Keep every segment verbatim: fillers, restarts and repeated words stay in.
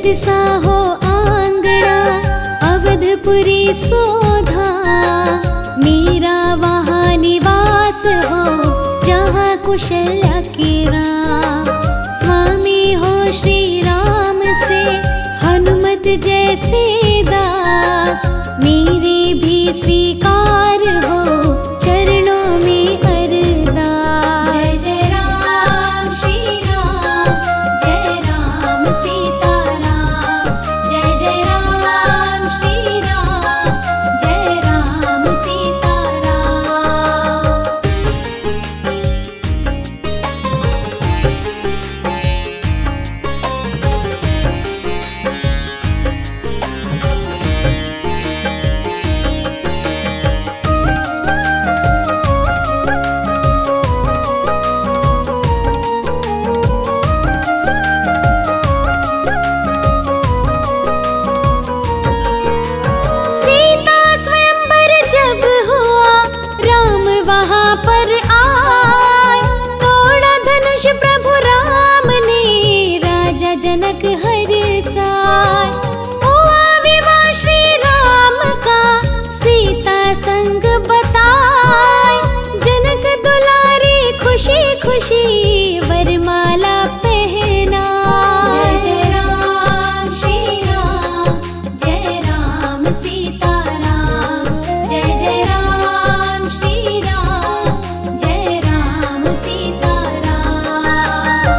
सा हो आंगना अवधपुरी सोधा, मेरा वहाँ निवास हो जहाँ कुशल्या के राम। स्वामी हो श्री राम से हनुमत जैसे दास, मेरे भी स्वीकार हो चरणों में अरदास। जय जय राम श्री राम, जय राम सीता राम, जय जय राम श्री राम, जय राम सीता राम। सीता स्वयंवर जब हुआ राम वहाँ पर आए, तोड़ा धनुष प्रभु राम ने राजा जनक हर्षाए। हुआ विवाह श्री राम का सीता संग बताए, जनक दुलारी खुशी खुशी वरमाला पहना। जय जय राम श्री राम, जय राम सीता राम, जय जय राम श्री राम, जय राम सीता राम।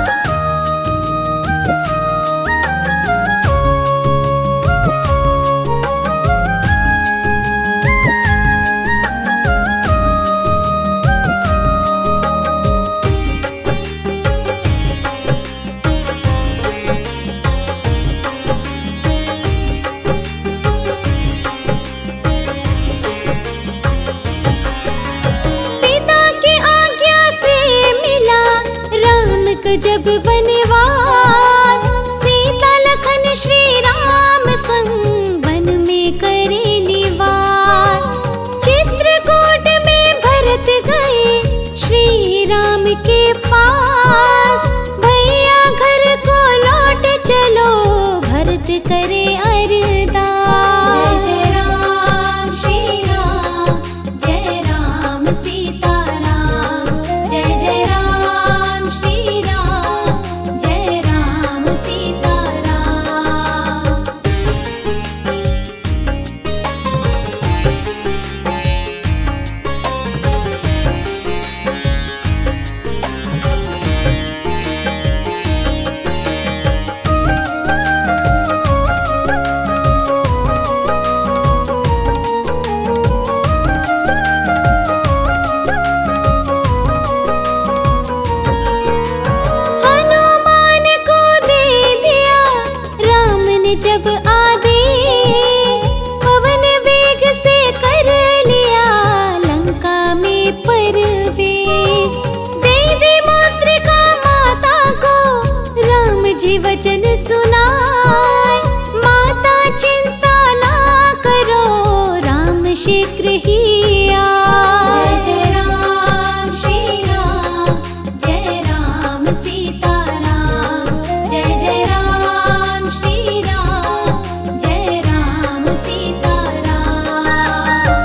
पिता की आज्ञा से मिला राम को जब वनवास, सीता लखन श्री राम संग वन में करे निवास। चित्रकूट में भरत गए श्री राम के पास, भैया घर को लौट चलो भरत करे अरदास। जय जय राम श्री राम, जय राम सीता राम, जय जय राम श्री राम, जय राम सीता राम। हनुमान को दे दिया राम ने जब आदेश, पवन वेग से कर लिया लंका में प्रवेश। दे दी मुद्रिका माता को राम जी वचन सुनाए, माता चिंता ना करो राम शीघ्र ही आए। जय जय राम श्री राम, जय राम सीता राम, जय जय राम श्री राम, जय राम सीता राम।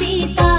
सीता।